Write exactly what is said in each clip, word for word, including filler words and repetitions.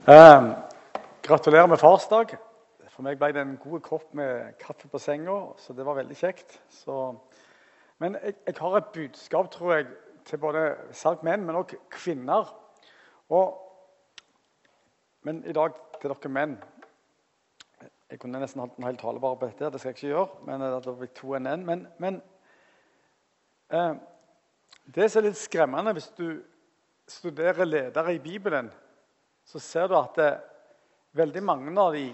Eh, gratulerer med farsdag. For meg ble det en god kopp med kaffe på senga, så det var veldig kjekt. Så, men jeg, jeg har et budskap, tror jeg, til både salg menn, men også kvinner. Og, men i dag til dere menn. Jeg kunne nesten hatt en hel tale bare på dette, det skal jeg ikke gjøre, men det blir to enn en. Men, men eh, det som er litt skremmende hvis du studerer ledere i Bibelen, så ser du at det, veldig mange av de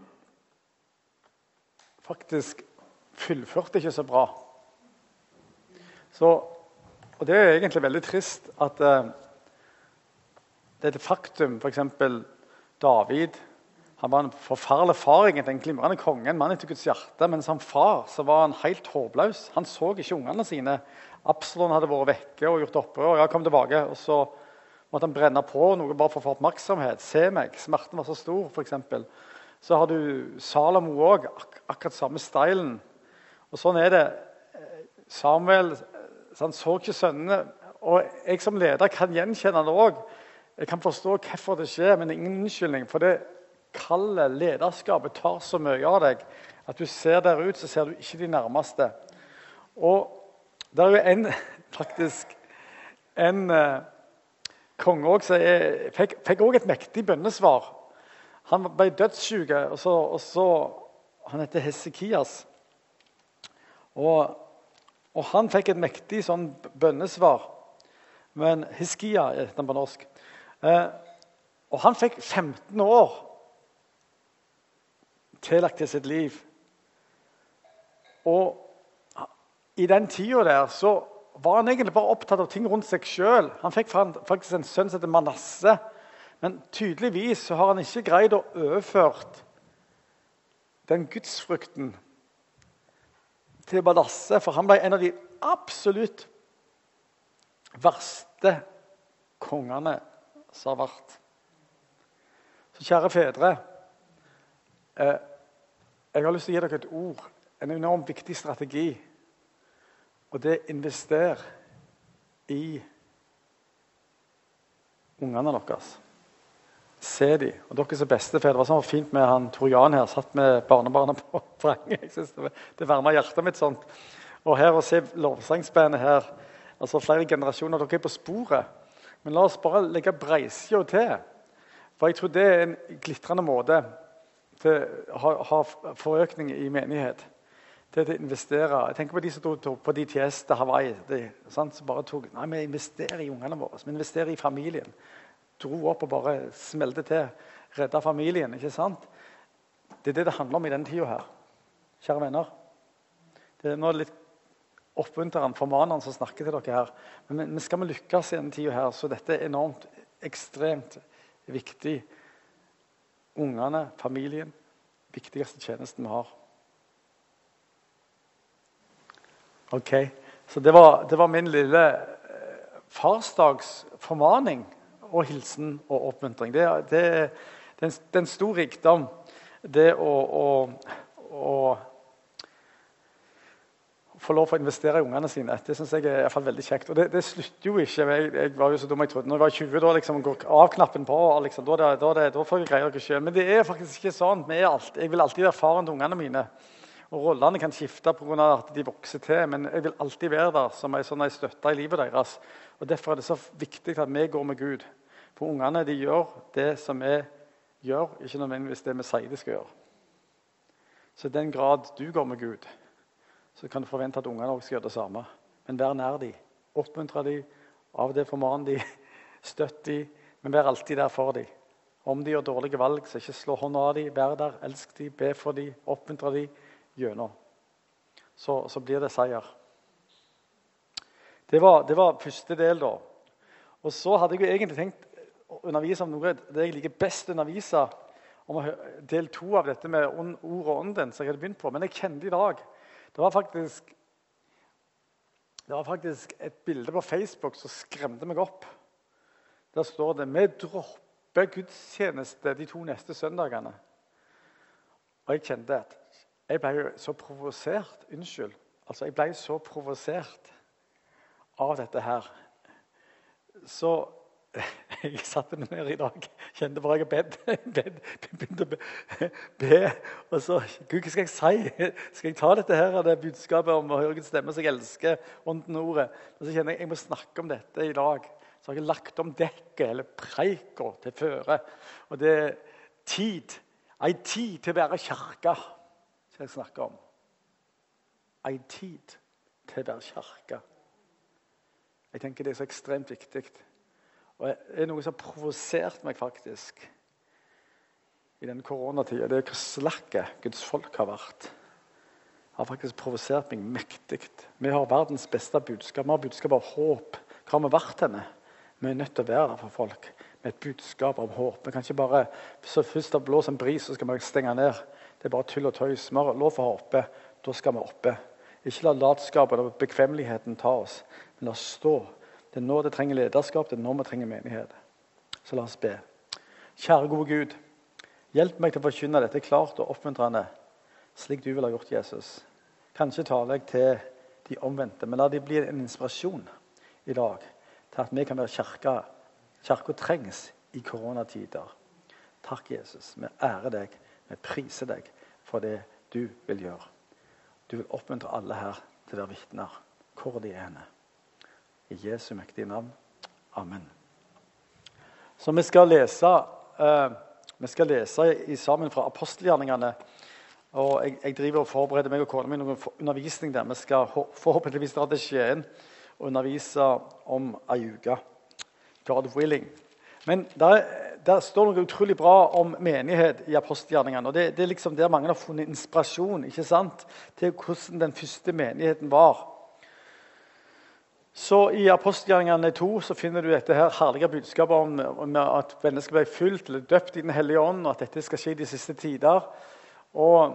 faktisk fullførte ikke så bra. Så, og det er egentlig veldig trist at eh, det er et faktum, for eksempel David, han var en forferdelig far, egentlig, en glimrende konge, en mann etter Guds hjerte, men som far så var han helt håpløs. Han så ikke ungene sine. Absalom hadde vært vekke og gjort opprør, og jeg kom tilbake, og så måtte han brenne på noe bare for å få oppmerksomhet. Se meg, smerten var så stor, for eksempel. Så har du Salomo også, ak akkurat samme stilen. Og sånn er det. Samuel, så han så ikke sønnene, og jeg som leder kan gjenkjenne det også. Jeg kan forstå hvorfor det skjer, men det er ingen unnskyldning, for det kalde lederskapet tar så mye av deg, at du ser der ut, så ser du ikke de nærmeste. Og det er jo en, faktisk, en konge også, jeg fikk, fikk også et mektig bønnesvar. Han ble dødssyk, og så, og så han heter Hesekias. Og, og han fikk et mektig sånn bønnesvar. Men Hiskia er den på norsk. Eh, og han fikk femten år tillagt til sitt liv. Og i den tiden der så var han egentlig bare opptatt av ting rundt seg selv. Han fikk faktisk en sønn som heter Manasse, men tydeligvis så har han ikke greid å overføre den gudsfrukten til Manasse, for han ble en av de absolutt verste kongene som har vært. Så kjære fedre, eh, jeg har lyst til å gi dere et ord, en enormt viktig strategi. Og det investerer i ungene deres. Se de. Og dere som bestefedre, det var sånn fint med han Tor Jan her, satt med barnebarna på fanget. Jeg synes det, det varmer hjertet mitt sånt. Og her å se lovsangsbandet her, altså flere generasjoner, dere er på sporet. Men la oss bare legge breisjå til. For jeg tror det er en glitrende måte til å ha, ha forøkning i menighet. Til å investere. Jeg tenker på de som tok på D T S til Hawaii. Det, sant, som bare tok, nei, vi investerer i ungene våre. Vi investerer i familien. Dro opp og bare smelte til. Redde familien, ikke sant? Det er det det handler om i denne tiden her. Kjære venner. Det er nå litt oppmuntrende, formanende som snakker til dere her. Men vi skal vi lykkes i denne tiden her, så dette er enormt, ekstremt viktig. Ungene, familien, viktigste tjenesten vi har. Ok, så det var, det var min lille eh, farsdagsformaning og hilsen og oppmuntring. Det, det, det, er en, det er en stor rikdom, det å, å, å, å få lov til å investere i ungene sine. Det synes jeg er i hvert fall veldig kjekt. Og det, det slutter jo ikke. Jeg, jeg var jo så dum jeg trodde. Når jeg var tjue, da liksom går av-knappen på, liksom, da, da, da, da får jeg greie dere selv. Men det er faktisk ikke sånn. Vi er alt, jeg vil alltid være faren til ungene mine. Og rollene kan skifte på grunn av at de vokser til, men jeg vil alltid være der som en sånn støtte i livet deres. Og derfor er det så viktig at vi går med Gud. For ungene de gjør det som vi gjør, ikke nødvendigvis det vi sier de skal gjøre. Så i den grad du går med Gud, så kan du forvente at ungene også skal gjøre det samme. Men vær nær de, oppmuntre de, av det forman de, støtt de, men vær alltid der for de. Om de gjør dårlige valg, så ikke slå hånda av de, vær der, elsk de, be for de, oppmuntre de, gjennom. Så, så blir det seier. Det var, det var første del da. Og så hadde jeg jo egentlig tenkt å undervise om noe det jeg liker best å undervise om del to av dette med ord og ånden som jeg hadde begynt på. Men jeg kjente i dag, det var faktisk det var faktisk et bilde på Facebook som skremte meg opp. Der står det, vi dropper gudstjeneste de to neste søndagene. Og jeg kjente at jeg ble jo så provosert, unnskyld, altså jeg ble så provosert av dette her. Så Jeg satte meg ned i dag, kjente bare jeg bed, bed, begynte å be, be. Og så, Gud, hva skal jeg si? Skal jeg ta dette her, det budskapet om å høre Guds stemme, så jeg elsker ånden og ordet? Og så kjenner jeg jeg må snakke om dette i dag. Så har jeg lagt om dekket, eller preika, til føre. Og det er tid, en tid til å være kirke, skal jeg snakke om. En tid til å være kirke. Jeg tenker det er så ekstremt viktig. Og det er noe som har provosert meg faktisk i denne koronatiden. Det er hvor slakke Guds folk har vært. Det har faktisk provosert meg mektig. Vi har verdens beste budskap. Vi har budskap av håp. Hva har vi vært henne? Vi er nødt til å være der for folk med et budskap om håp. Vi kan ikke bare, så først det blåser en bris, så skal vi stenge ned. Det er bare tull og tøys. Vi har lov for å hoppe. Da skal vi oppe. Ikke la latskapet og bekvemmeligheten ta oss, men la oss stå. Det er nå det trenger lederskap, det er nå vi trenger menighet. Så la oss be. Kjære gode Gud, hjelp meg til å forkynne dette klart og oppmuntrende, slik du vil ha gjort, Jesus. Kanskje taler jeg til de omvendte, men la det bli en inspirasjon i dag til at vi kan være kirke. Kirke trengs i koronatider. Takk, Jesus. Vi ærer deg, vi priser deg for det du vil gjøre. Du vil oppmuntre alle her til å være vitner, hvor de er henne. I Jesu mektige navn. Amen. Så vi skal lese, uh, vi skal lese i sammen fra apostelgjerningene. Og jeg, jeg driver og forbereder meg og kona mi noen undervisning der. Vi skal forhåpentligvis dra til Skien og undervise om en uke. God willing. Men der, der står noe utrolig bra om menighet i apostelgjerningene. Og det, det er liksom der mange har funnet inspirasjon, ikke sant, til hvordan den første menigheten var. Så i apostelgjerningene to så finner du dette her herlige budskapet om, om at mennesker ble fylt eller døpt i den hellige ånd, og at dette skal skje i de siste tider. Og,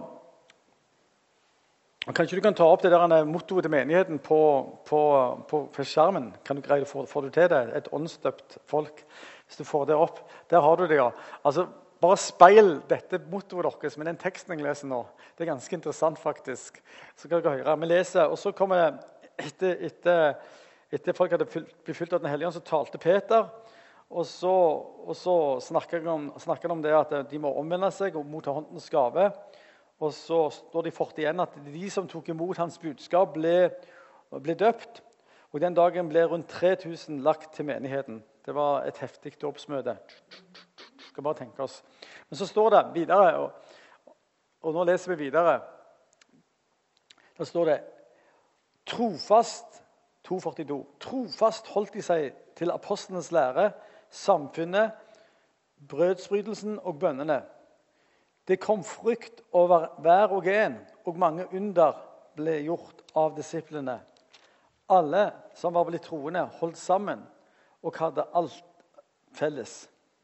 og kanskje du kan ta opp det der mottoet til menigheten på, på, på, på skjermen. Kan du greie det? Får, får du til det? Et åndsdøpt folk. Hvis du får det opp. Der har du det, ja. Altså, bare speil dette mottoet deres med den teksten jeg leser nå. Det er ganske interessant faktisk. Så kan dere høre. Vi leser, og så kommer det etter... etter Etter folk hadde blitt fylt av den hellige ånd, så talte Peter, og så, og så snakker han om, snakker han om det at de må omvende seg og motta håndens gave. Og så står det fort igjen at de som tok imot hans budskap ble, ble døpt, og den dagen ble rundt tre tusen lagt til menigheten. Det var et heftig dåpsmøte. Skal bare tenke oss. Men så står det videre, og, og nå leser vi videre. Da står det, trofast to førtito. Trofast holdt de seg til apostlenes lære, samfunnet, brødsbrytelsen og bønnene. Det kom frykt over hver og en, og mange under ble gjort av disiplene. Alle som var blitt troende holdt sammen og hadde alt felles.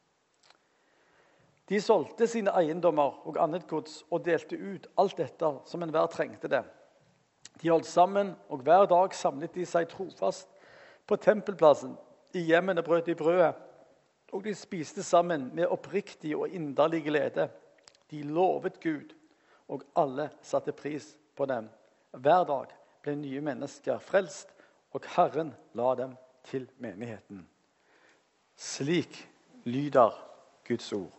De solgte sine eiendommer og annet gods og delte ut alt dette som enhver trengte det. De holdt sammen, og hver dag samlet de seg trofast på tempelplassen. I hjemmene brøt de brødet, og de spiste sammen med oppriktig og inderlig glede. De lovet Gud, og alle satte pris på dem. Hver dag ble nye mennesker frelst, og Herren la dem til menigheten. Slik lyder Guds ord.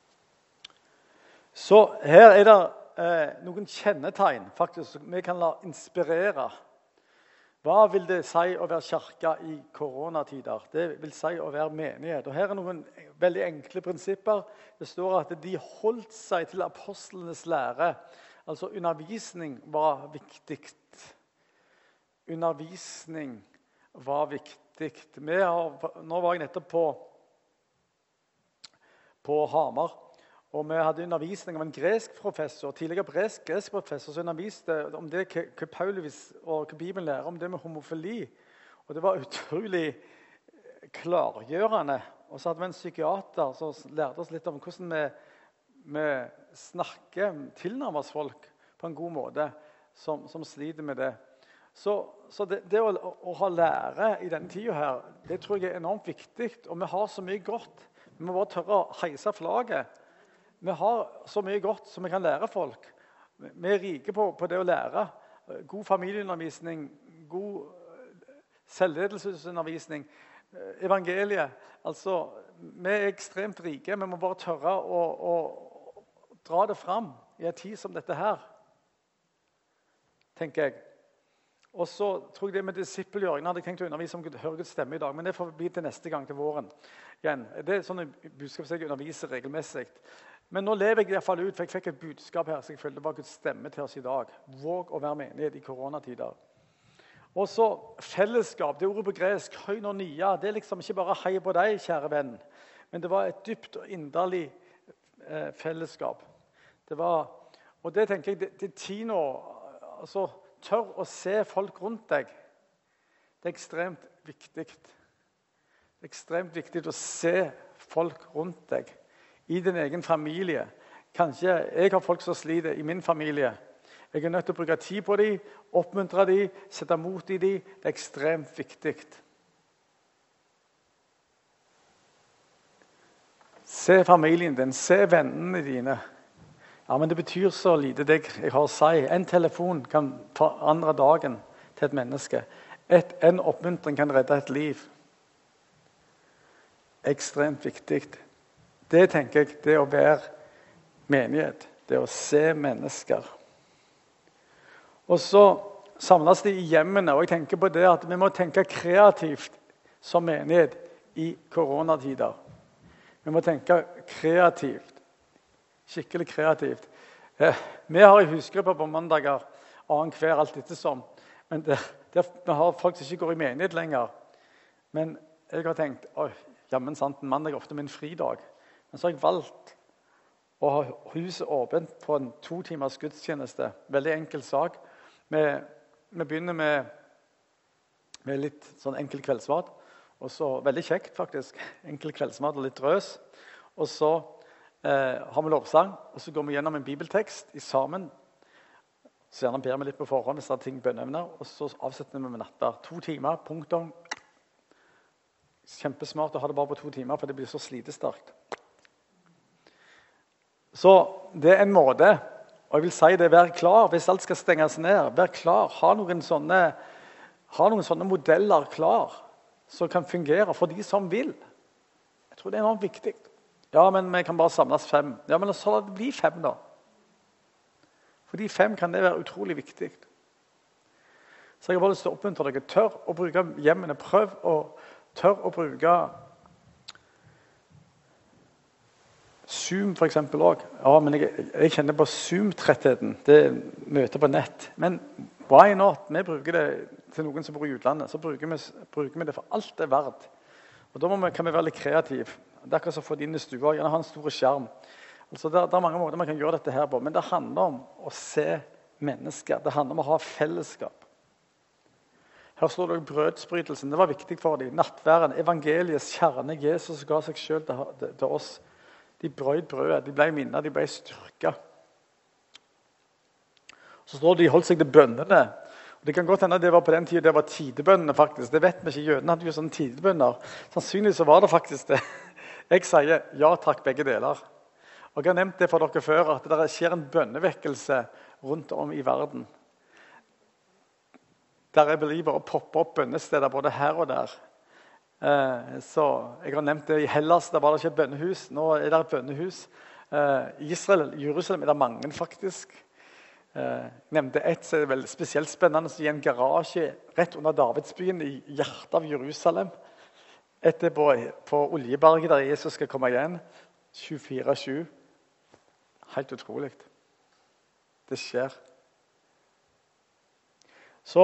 Så her er det Eh, noen kjennetegn faktisk som vi kan la inspirere. Hva vil det si å være kirke i koronatider? Det vil si å være menighet. Og her er noen veldig enkle prinsipper. Det står at de holdt seg til apostlenes lære. Altså undervisning var viktig. Undervisning var viktig. Vi har, nå var jeg nettopp på, på Hamar. Og vi hadde undervisning av en gresk professor, tidligere gresk, gresk professor, som underviste om det hva Paulus og hva Bibelen lærer om det med homofili. Og det var utrolig klargjørende. Og så hadde vi en psykiater som lærte oss litt om hvordan vi, vi snakker, tilnærmer oss folk på en god måte, som, som sliter med det. Så, så det, det å, å ha lære i denne tiden her, det tror jeg er enormt viktig. Og vi har så mye godt. Vi må bare tørre å heise flagget. Vi har så mye godt som vi kan lære folk. Vi er rike på, på det å lære. God familieundervisning, god selvledelsesundervisning. evangeliet. Altså, vi er ekstremt rike, vi må bare tørre å, å dra det fram i en tid som dette her, tenker jeg. Og så tror jeg det med disippelgjøring. Jeg hadde tenkt å undervise om Gud, høre Guds stemme i dag, men det får bli til neste gang, til våren. Igjen, det er sånne budskap som jeg underviser regelmessig. Men nå lever jeg i hvert fall ut, for jeg fikk et budskap her, så jeg følte det var Guds stemme til oss i dag. Våg å være menighet i koronatider. Og så fellesskap, det ordet på gresk, koinonia, det er liksom ikke bare hei på deg, kjære venn, men det var et dypt og inderlig eh, fellesskap. Det var, og det tenker jeg, det, det er tid nå, altså, tør å se folk rundt deg. Det er ekstremt viktig. Det er ekstremt viktig å se folk rundt deg, i din egen familie. Kanskje jeg har folk som sliter i min familie. Jeg er nødt til å bruke tid på dem, oppmuntre dem, sette mot i dem. Det er ekstremt viktig. Se familien din, se vennene dine. Ja, men det betyr så lite det jeg har å si. En telefon kan forandre dagen til et menneske. Et, en oppmuntring kan redde et liv. Ekstremt viktig. Det tenker jeg, det å være menighet. Det å se mennesker. Og så samles de i hjemmene, og jeg tenker på det at vi må tenke kreativt som menighet i koronatider. Vi må tenke kreativt. Skikkelig kreativt. Eh, vi har en husgruppe på mandager, annen hver alt ettersom. Men det, det, vi har folk som ikke går i menighet lenger. Men jeg har tenkt, oi, jammen sant, en mandag er ofte min fridag. Men så har jeg valgt å ha huset åpent på en to timers gudstjeneste. Veldig enkel sak. Vi, vi begynner med, med litt sånn enkel kveldsmat. Og så, veldig kjekt faktisk, enkel kveldsmat og litt drøs. Og så eh, har vi lovsang, og så går vi gjennom en bibeltekst i sammen. Så gjerne ber vi litt på forhånd hvis det er ting bønneevner, og så avsetter vi med nattverd. To timer, punktum. Kjempesmart å ha det bare på to timer, for det blir så slitesterkt. Så det er en måte, og jeg vil si det, vær klar hvis alt skal stenges ned. Vær klar, ha noen sånne, ha noen sånne modeller klar, som kan fungere for de som vil. Jeg tror det er enormt viktig. Ja, men vi kan bare samles fem. Ja, men så la det bli fem da. For de fem kan det være utrolig viktig. Så jeg har bare lyst til å oppmuntre dere. Tør å bruke hjemmene. Prøv å, tør å bruke Zoom for eksempel også. Ja, men jeg, jeg kjenner på Zoom-trettheten. Det møter på nett. Men why not? Vi bruker det til noen som bor i utlandet. Så bruker vi, bruker vi det for alt det er verdt. Og da må vi, kan vi være litt kreative. Det er akkurat som å få det inn i stua. Gjerne ha en stor skjerm. Altså, det, det er mange måter man kan gjøre dette her på. Men det handler om å se mennesker. Det handler om å ha fellesskap. Her står det brødsbrytelsen. Det var viktig for dem. Nattværen, evangeliets kjerne. Jesus ga seg selv til, til oss. De brød brødet, de ble minnet, de ble styrket. Så står det de holdt seg til bønnene. Og det kan godt hende at det var på den tiden det var tidebønnene faktisk. Det vet vi ikke, jødene hadde jo sånne tidebønner. Sannsynligvis så var det faktisk det. Jeg sier ja takk begge deler. Og jeg har nevnt det for dere før, at det skjer en bønnevekkelse rundt om i verden. Der er believer å poppe opp bønnesteder både her og der. Eh, så jeg har nevnt det i Hellas, der var det ikke et bønnehus. Nå er det et bønnehus. Eh, I Israel, Jerusalem er det mange faktisk. Eh, jeg nevnte et, så er det veldig spesielt spennende, så i en garasje rett under Davidsbyen i hjertet av Jerusalem. Etter på, på Oljeberget der Jesus skal komme igjen. tjuefire sju. Helt utrolig. Det skjer. Så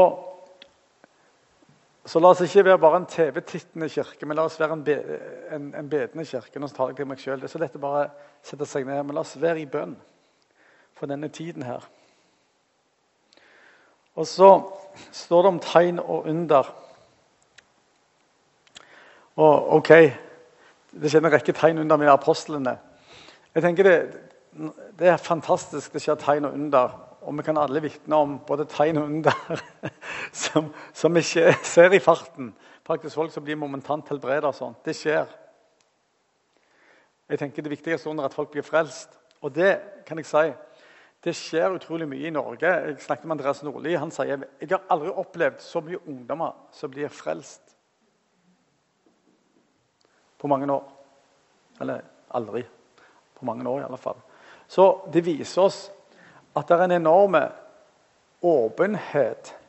Så la oss ikke være bare en T V-tittende kirke, men la oss være en, be, en, en bedende kirke. Nå tar jeg til meg selv. Det er så lett å bare sette seg ned, men la oss være i bønn for denne tiden her. Og så står det om tegn og under. Og ok, det skjer en rekke tegn under med apostlene. Jeg tenker det, det er fantastisk, det skjer tegn og under. Og vi kan alle vitne om både tegn og under som, som ikke ser i farten. Faktisk folk som blir momentant helbredet og sånt. Det skjer. Jeg tenker det viktigste under at folk blir frelst. Og det kan jeg si, det skjer utrolig mye i Norge. Jeg snakket med Andreas Nordli, han sier, jeg har aldri opplevd så mye ungdommer som blir frelst. på mange år. Eller aldri. På mange år i alle fall. Så det viser oss at det er en enorme åpenhet.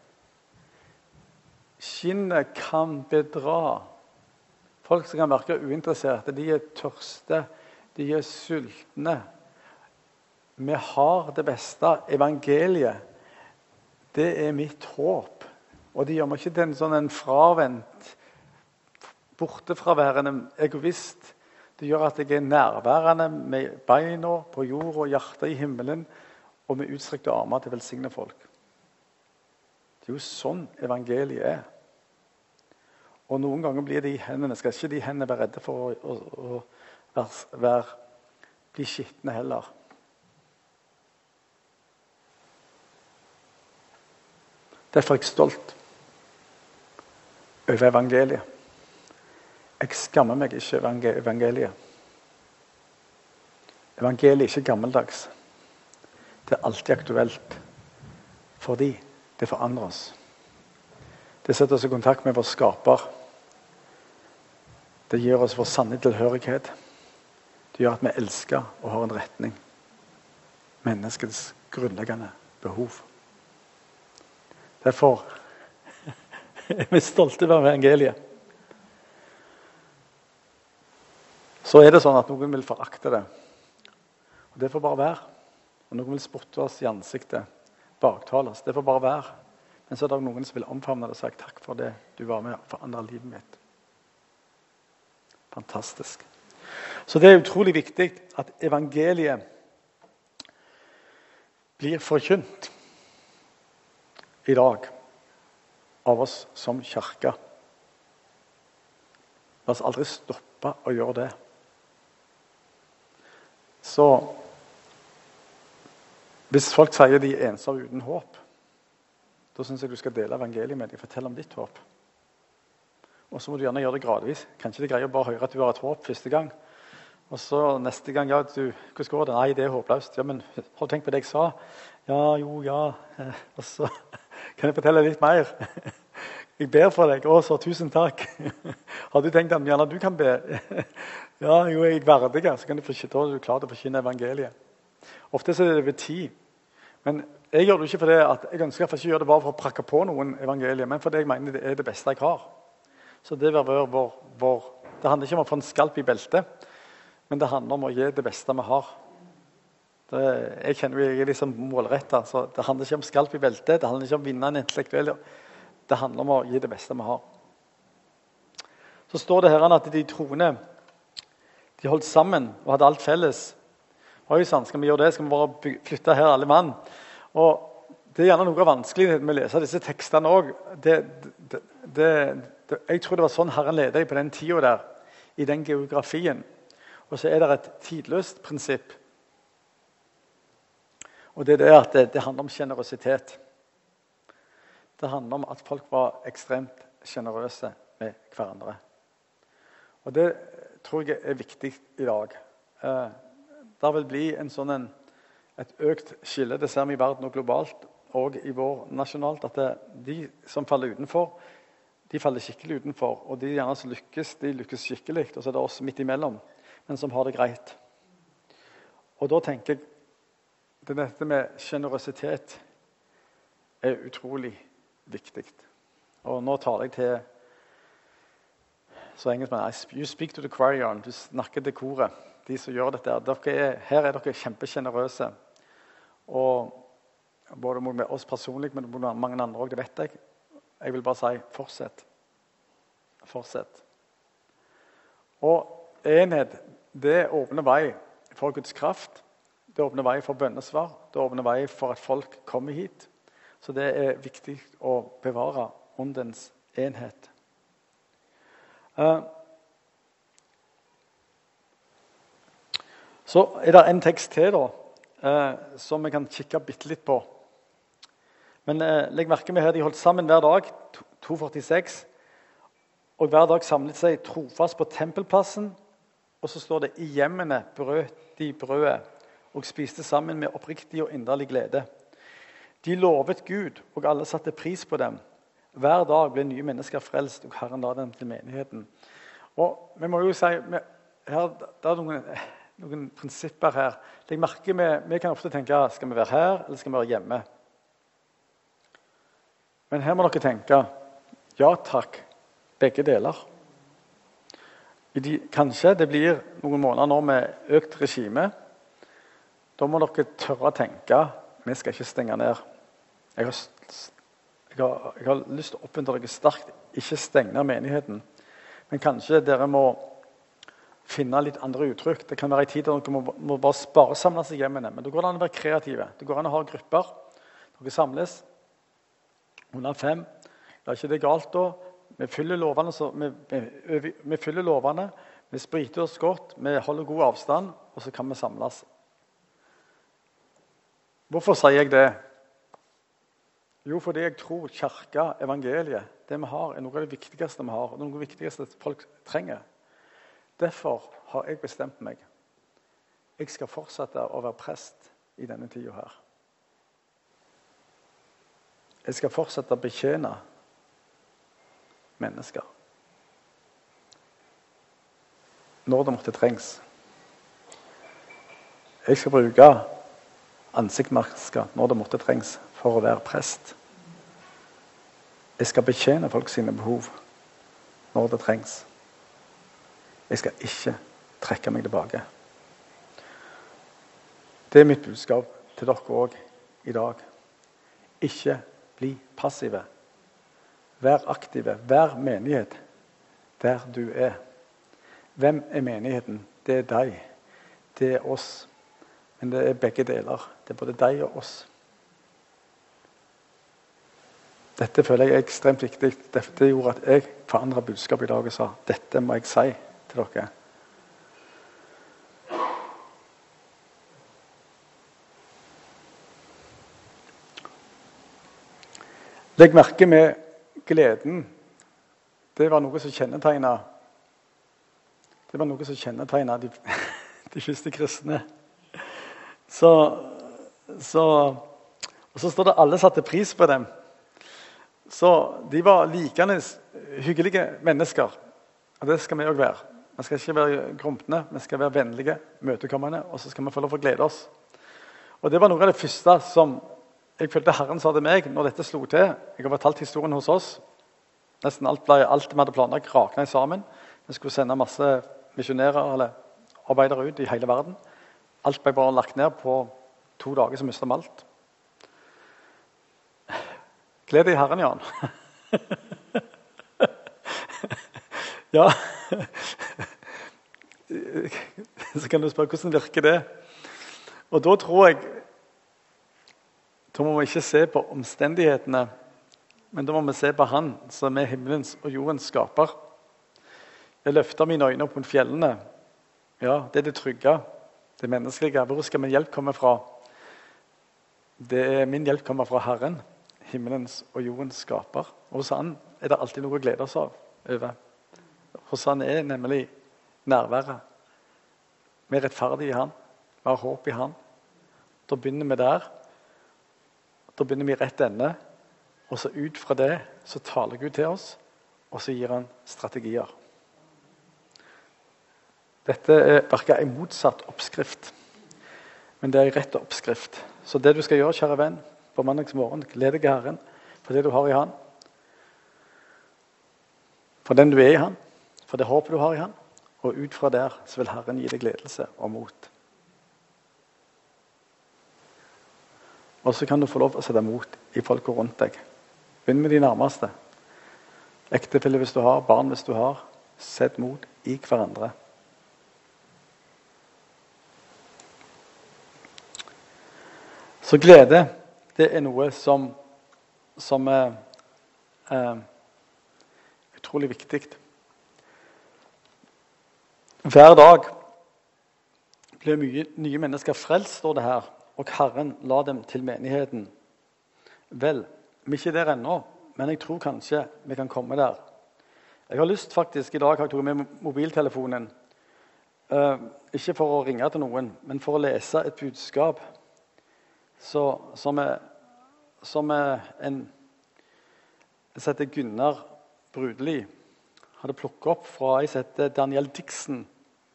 Skinnet kan bedra. Folk som kan virke uinteresserte, de er tørste, de er sultne. Vi har det beste. Evangeliet, det er mitt håp. Og det gjør meg ikke til en sånn en fravendt, bortefraværende egoist. Det gjør at jeg er nærværende med beina på jord og hjertet i himmelen, og med utstrekte armer til å velsigne folk. Det er jo sånn evangeliet er. Og noen ganger blir de hendene, skal ikke de hendene være redde for å, å, å være, være, bli skittende heller. Derfor er jeg stolt over evangeliet. Jeg skammer meg ikke over evangeliet. Evangeliet er ikke gammeldags. Det er alltid aktuelt. Fordi det forandrer oss. Det setter oss i kontakt med vår skaper. Det gir oss vår sanne tilhørighet. Det gjør at vi elsker og har en retning. Menneskets grunnleggende behov. Derfor er vi stolte over evangeliet. Så er det sånn at noen vil forakte det. Og det får bare være. Og noen vil spotte oss i ansiktet, baktale oss. Det får bare være. Men så er det noen som vil omfavne det og si takk for det du var med og forandret livet mitt. Fantastisk. Så det er utrolig viktig at evangeliet blir forkynt i dag av oss som kirke. La oss aldri stoppe å gjøre det. Så hvis folk sier de er ensomme uten håp, da synes jeg du skal dele evangeliet med dem, fortelle om ditt håp. Og så må du gjerne gjøre det gradvis. Kanskje det greier bare å høre at du har et håp første gang. Og så neste gang, ja, du, hvordan går det? Nei, det er håpløst. Ja, men har du tenkt på det jeg sa? Ja, jo, ja. Og så kan jeg fortelle litt mer. Jeg ber for deg. Å, så tusen takk. Har du tenkt at gjerne du kan be? Ja, jo, jeg er verdig, så kan du forkynne, du klare å forkynne evangeliet. Ofte så er det over tid. Men jeg gjør det ikke fordi at jeg ønsker ikke å gjøre det bare for å prakke på noen evangeliet, men fordi jeg mener det er det beste jeg har. Så det, vil være vår, vår, det handler ikke om å få en skalp i beltet, men det handler om å gi det beste vi har. Det, jeg kjenner jo jeg er liksom målrettet, så det handler ikke om skalp i beltet, det handler ikke om å vinne en intellektuell, det handler om å gi det beste vi har. Så står det her at de troende, de holdt sammen og hadde alt felles. Oi sann, skal vi gjøre det? Skal vi bare flytte her alle mann? Og det er gjerne noe vanskelig med å lese disse tekstene også. Det, det, det, det, jeg tror det var sånn Herren leder deg på den tiden der, i den geografien. Og så er det et tidløst prinsipp. Og det er det at det, det handler om generøsitet. Det handler om at folk var ekstremt generøse med hverandre. Og det tror jeg er viktig i dag. Eh, det vil bli en sånn en, et økt skille, det ser vi i verden og globalt, og i vår nasjonalt, at det, de som faller utenfor, de faller skikkelig utenfor, og de gjerne som lykkes, de lykkes skikkelig, og så er det oss midt imellom, men som har det greit. Og da tenker jeg, det dette med generøsitet er utrolig viktig. Og nå tar jeg til, så engelskmenn, you speak to the choir, du snakker til koret, de som gjør dette. Dere er, her er dere kjempegenerøse. Og både med oss personlig, men med mange andre også, det vet jeg. Jeg vil bare si, fortsett. Fortsett. Og enhet, det åpner vei for Guds kraft. Det åpner vei for bønnesvar. Det åpner vei for at folk kommer hit. Så det er viktig å bevare åndens enhet. Uh, Så er det en tekst til da, eh, som vi kan kikke bitte litt på. Men eh, legg merke med her, de holdt sammen hver dag, to førtiseks, og hver dag samlet seg trofast på tempelplassen, og så står det, i hjemmene brøt de brødet, og spiste sammen med oppriktig og inderlig glede. De lovet Gud, og alle satte pris på dem. Hver dag ble nye mennesker frelst, og Herren la dem til menigheten. Og vi må jo si, vi, her, det er noen, noen prinsipper her. Jeg merker vi, vi kan ofte tenke, skal vi være her, eller skal vi være hjemme? Men her må dere tenke, ja takk, begge deler. I de, kanskje det blir noen måneder nå med økt regime. Da må dere tørre å tenke, vi skal ikke stenge ned. Jeg har, jeg har, jeg har lyst til å oppmuntre dere sterkt, ikke stenge menigheten. Men kanskje dere må finne litt andre uttrykk. Det kan være i tid der dere må, må bare spare samle seg hjemme. Men det går an å være kreative. Det går an å ha grupper. Dere samles. Under fem. Det er ikke det galt da. Vi fyller lovene, så vi, vi, vi fyller lovene. Vi spriter oss godt. Vi holder god avstand. Og så kan vi samles. Hvorfor sier jeg det? Jo, fordi jeg tror kirke, evangeliet, det vi har, er noe av det viktigste vi har. Og noe av det viktigste folk trenger. Derfor har jeg bestemt meg. Jeg skal fortsette å være prest i denne tiden her. Jeg skal fortsette å betjene mennesker. Når det måtte trengs. Jeg skal bruke ansiktsmasker når det måtte trengs for å være prest. Jeg skal betjene folk sine behov når det trengs. Jeg skal ikke trekke meg tilbake. Det er mitt budskap til dere også i dag. Ikke bli passive. Vær aktive. Vær menighet der du er. Hvem er menigheten? Det er deg. Det er oss. Men det er begge deler. Det er både deg og oss. Dette føler jeg er ekstremt viktig. Dette gjorde at jeg forandret budskapet i dag og sa, dette må jeg si til dere. Legg merke med gleden. Det var noe som kjennetegnet det var noe som kjennetegnet de, de første kristne. Så, så, og så står det alle satte pris på dem. Så de var likende hyggelige mennesker. Og det skal vi også være. Vi skal ikke være grumpne, vi skal være vennlige, møtekommende, og så skal vi få lov å glede oss. Og det var noe av det første som jeg følte Herren sa til meg når dette slo til. Jeg har fortalt historien hos oss. Nesten alt, ble, alt vi hadde planlagt raknet sammen. Vi skulle sende masse misjonærer eller arbeidere ut i hele verden. Alt ble bare lagt ned på to dager, så mistet vi alt. Gled deg i Herren, Jan. Ja. Så kan du spørre, hvordan virker det? Og da tror jeg, da må vi ikke se på omstendighetene, men da må vi se på Han, som er himmelens og jordens skaper. Jeg løfter mine øyne opp mot fjellene. Ja, det er det trygge, det menneskelige. Hvor skal min hjelp komme fra? Det er min hjelp kommer fra Herren, himmelens og jordens skaper. Og hos Han er det alltid noe å glede oss av. Over. Hos Han er nemlig nærværet. Vi er rettferdige i Han. Vi har håp i Han. Da begynner vi der. Da begynner vi i rett ende. Og så ut fra det så taler Gud til oss, og så gir Han strategier. Dette er virker en motsatt oppskrift, men det er en rett oppskrift. Så det du skal gjøre, kjære venn, på mandagsmorgen, gled deg i Herren for det du har i Han, for den du er i Han, for det håpet du har i Han, og ut fra der så vil Herren gi deg gledelse og mot. Og så kan du få lov å sette mot i folk rundt deg. Begynn med de nærmeste. Ektefelle hvis du har, barn hvis du har. Sett mot i hverandre. Så glede, det er noe som, som er eh, utrolig viktig. Hver dag blir mye nye mennesker frelst, står det her, og Herren la dem til menigheten. Vel, vi er ikke der ennå, men jeg tror kanskje vi kan komme der. Jeg har lyst faktisk, i dag har jeg tatt med mobiltelefonen, eh, ikke for å ringe til noen, men for å lese et budskap, Så, som, er, som er en som heter Gunnar Brudeli. hadde plukket opp fra ei som heter Danielle Dixon.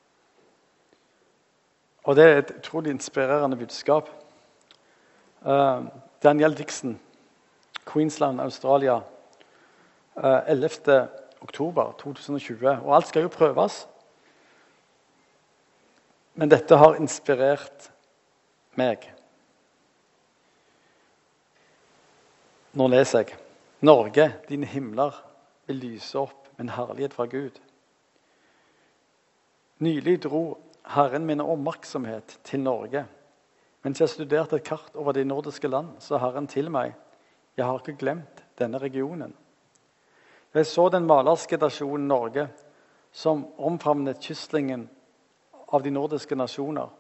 Og det er et utrolig inspirerende budskap. Uh, Danielle Dixon, Queensland, Australia, uh, ellevte oktober to tusen og tjue. Og alt skal jo prøves. Men dette har inspirert meg. Nå leser jeg. Norge, dine himler, vil lyse opp med en herlighet fra Gud. Nylig dro Herren min oppmerksomhet til Norge. Mens jeg studerte et kart over de nordiske land, sa Herren til meg, jeg har ikke glemt denne regionen. Jeg så den malerske nasjonen Norge, som omfavnet kystlinjen av de nordiske nasjoner,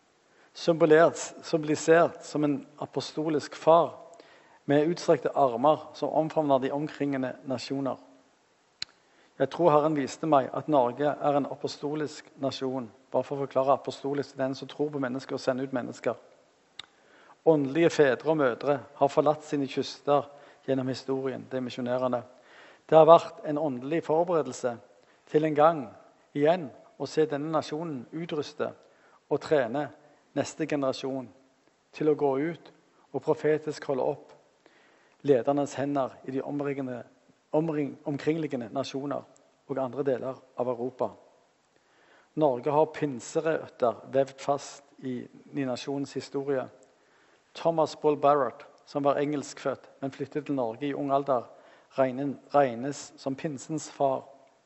symbolisert som en apostolisk far, med utstrekte armer som omfavner de omkringende nasjoner. Jeg tror Herren viste meg at Norge er en apostolisk nasjon, bare for å forklare apostolisk til den som tror på mennesker og sender ut mennesker. Åndelige fedre og mødre har forlatt sine kyster gjennom historien, det er misjonærene. Det har vært en åndelig forberedelse til en gang igjen å se denne nasjonen utruste og trene neste generasjon til å gå ut og profetisk holde opp ledernes hender i de omringende, omring, omkringliggende nasjoner og andre deler av Europa. Norge har pinserøtter vevd fast i, i nasjonens historie. Thomas Bull Barrett, som var engelskfødt, men flyttet til Norge i ung alder, regnes, regnes som pinsens far.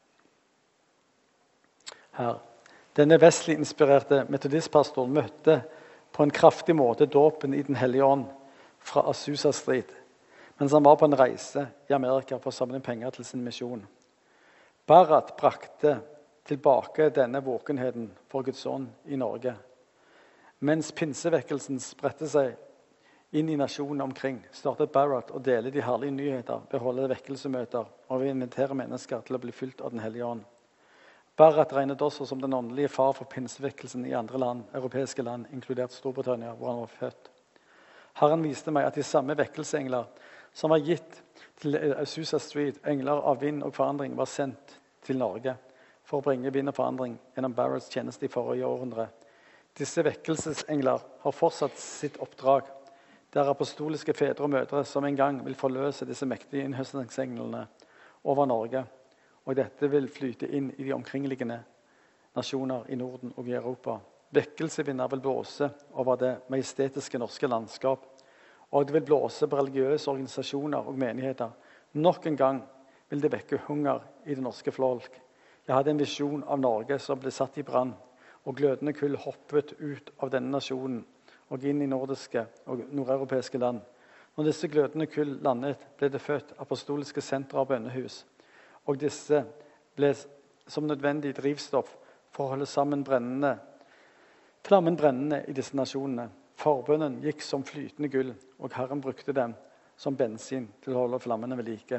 Her. Denne vestlig-inspirerte metodistpastoren møtte på en kraftig måte dåpen i Den hellige ånd fra Azusa Street, mens han var på en reise i Amerika for å samle penger til sin misjon. Barrett brakte tilbake denne våkenheten for Guds ånd i Norge. Mens pinsevekkelsen spredte seg inn i nasjonen omkring, startet Barrett å dele de herlige nyheter ved å holde vekkelsemøter og ved å invitere mennesker til å bli fylt av Den hellige ånd. Barrett regnet også som den åndelige far for pinsevekkelsen i andre land, europeiske land, inkludert Storbritannia, hvor han var født. Herren viste meg at de samme vekkelsesengler som var gitt til Azusa Street, engler av vind og forandring, var sendt til Norge for å bringe vind og forandring gjennom Barretts tjeneste i forrige århundre. Disse vekkelsesengler har fortsatt sitt oppdrag. Det er apostoliske fedre og mødre som en gang vil forløse disse mektige innhøstningsenglene over Norge, og dette vil flyte inn i de omkringliggende nasjoner i Norden og i Europa. Vekkelsevinder vil blåse over det majestetiske norske landskap, og det vil blåse på religiøse organisasjoner og menigheter. Nok en gang vil det vekke hunger i det norske folk. Jeg hadde en visjon av Norge som ble satt i brann, og glødende kull hoppet ut av denne nasjonen og inn i nordiske og nordeuropeiske land. Når disse glødende kull landet, ble det født apostoliske sentre og bønnehus, og disse ble som nødvendig drivstoff for å holde sammen brennende, flammen brennende i disse nasjonene. Forbønnen gikk som flytende gull, og Herren brukte dem som bensin til å holde flammene ved like.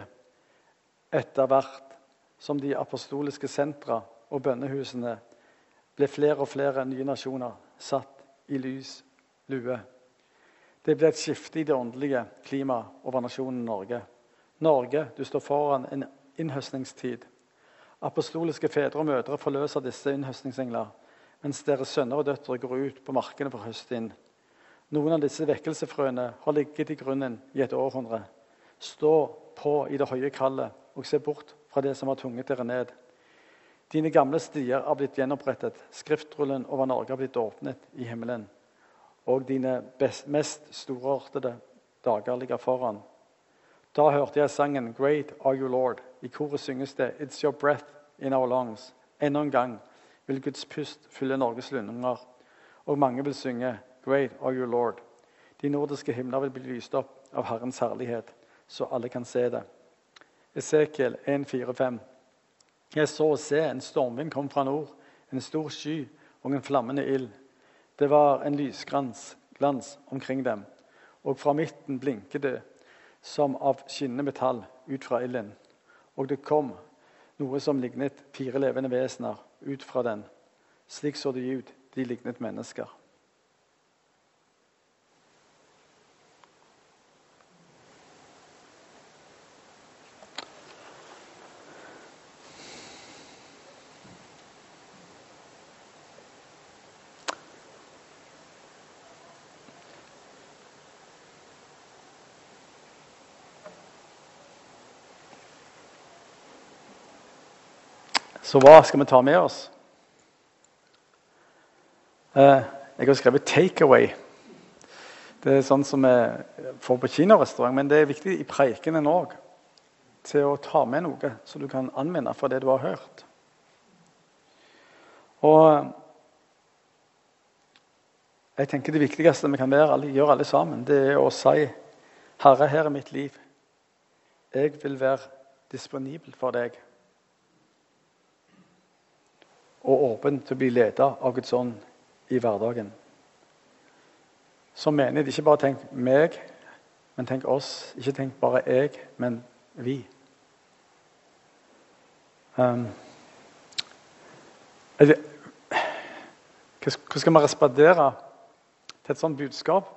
Etter hvert som de apostoliske sentra og bønnehusene ble flere og flere nye nasjoner satt i lys lue. Det ble et skifte i det åndelige klimaet over nasjonen Norge. Norge, du står foran en innhøstningstid. Apostoliske fedre og mødre forløser disse innhøstningsengler, mens deres sønner og døtre går ut på markene for å høste inn. Noen av disse vekkelsefrøene har ligget i grunnen i et århundre. Stå på i det høye kallet og se bort fra det som har tunget dere ned. Dine gamle stier har blitt gjenopprettet, skriftrullen over Norge har blitt åpnet i himmelen, og dine best, mest storartede dager ligger foran. Da hørte jeg sangen «Great are you Lord». I koret synges det «It's your breath in our lungs». Enda en gang vil Guds pust fylle Norges lunger, og mange vil synge «Great are you Lord». De nordiske himler vil bli lyst opp av Herrens herlighet, så alle kan se det. Esekiel en fire fem. Jeg så og se en stormvind kom fra nord, en stor sky og en flammende ild. Det var en lysglans glans omkring dem, og fra midten blinket det som av skinnende metall ut fra ilden. Og det kom noe som lignet fire levende vesener ut fra den. Slik så de ut, de lignet mennesker. Så hva skal vi ta med oss? Eh, jeg har skrevet 'takeaway'. Det er sånn som vi får på kinorestaurant, men det er viktig i preikenen òg. Til å ta med noe så du kan anvende for det du har hørt. Og jeg tenker det viktigste vi kan være, gjøre alle sammen, det er å si: Herre, her er mitt liv. Jeg vil være disponibel for deg. Og åpen til å bli ledet av Guds ånd i hverdagen. Som menighet, ikke bare tenk meg, men tenk oss. Ikke tenk bare jeg, men vi. Um, er det, hva skal vi respondere til et sånt budskap?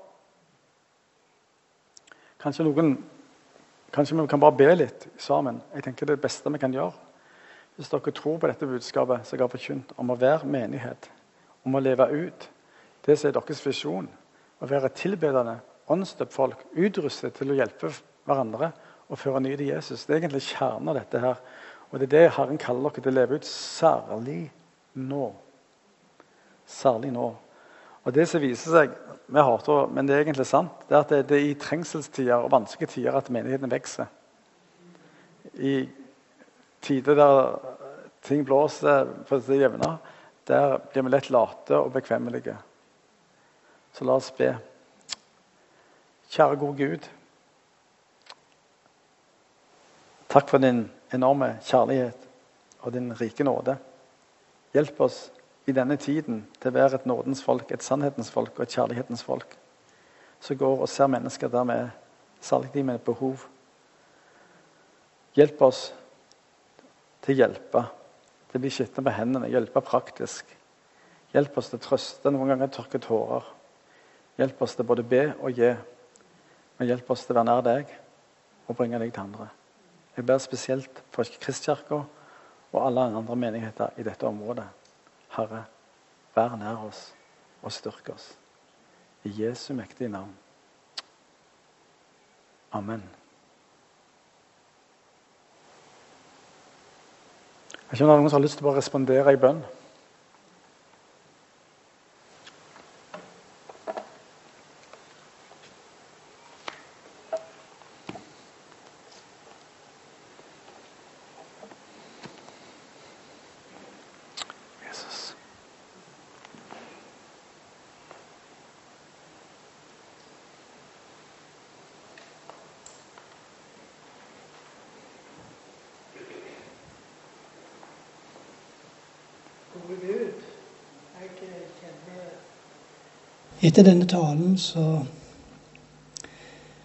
Kanskje noen Kanskje vi kan bare be litt sammen. Jeg tenker det er det beste vi kan gjøre. Hvis dere tror på dette budskapet som jeg har forkynt om å være menighet, om å leve ut det som er deres visjon, å være tilbedende, åndsdøpt folk, utrustet til å hjelpe hverandre og føre nye til Jesus. Det er egentlig kjernen av dette her. Og det er det Herren kaller dere til å leve ut, særlig nå. Særlig nå. Og det som viser seg, vi hater, men det er egentlig sant, det er at det, det er i trengselstider og vanskelige tider at menigheten vekser. I tider der ting blåser på det jevne, der blir vi lett late og bekvemmelige. Så la oss be. Kjære gode Gud, takk for din enorme kjærlighet og din rike nåde. Hjelp oss i denne tiden til å være et nådens folk, et sannhetens folk og et kjærlighetens folk. Så går og ser mennesker der med, særlig de med behov. Hjelp oss til å hjelpe, til å bli skitne på hendene, hjelpe praktisk. Hjelp oss til å trøste, noen ganger tørke tårer. Hjelp oss til både be og gi, men hjelp oss til å være nær deg og bringe deg til andre. Jeg ber spesielt for Kristkirken og alle andre menigheter i dette området. Herre, vær nær oss og styrk oss. I Jesu mektige navn. Amen. Jeg skjønner noen som har lyst til å bare respondere i bønn. Jesus. Gode Gud, jeg kjenner etter denne talen så